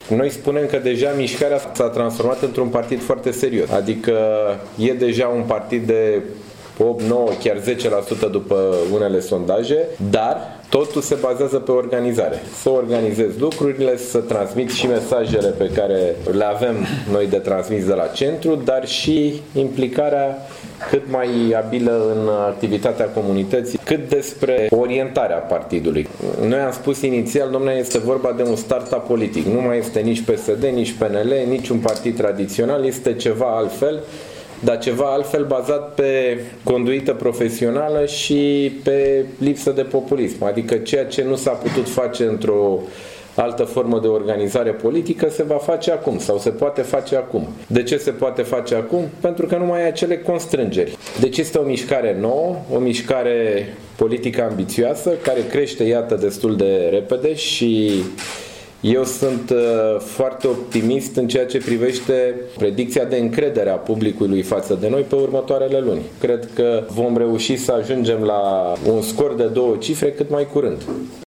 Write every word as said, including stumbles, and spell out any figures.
Noi spunem că deja mișcarea s-a transformat într-un partid foarte serios. Adică e deja un partid de opt, nouă, chiar zece la sută după unele sondaje, dar totul se bazează pe organizare. Să organizezi lucrurile, să transmiți și mesajele pe care le avem noi de transmis de la centru, dar și implicarea cât mai abilă în activitatea comunității, cât despre orientarea partidului. Noi am spus inițial, domnule, este vorba de un startup politic. Nu mai este nici P S D, nici P N L, nici un partid tradițional, este ceva altfel, dar ceva altfel bazat pe conduită profesională și pe lipsă de populism. Adică ceea ce nu s-a putut face într-o altă formă de organizare politică se va face acum sau se poate face acum. De ce se poate face acum? Pentru că nu mai ai acele constrângeri. Deci este o mișcare nouă, o mișcare politică ambițioasă, care crește, iată, destul de repede și eu sunt uh, foarte optimist în ceea ce privește predicția de încredere a publicului față de noi pe următoarele luni. Cred că vom reuși să ajungem la un scor de două cifre cât mai curând.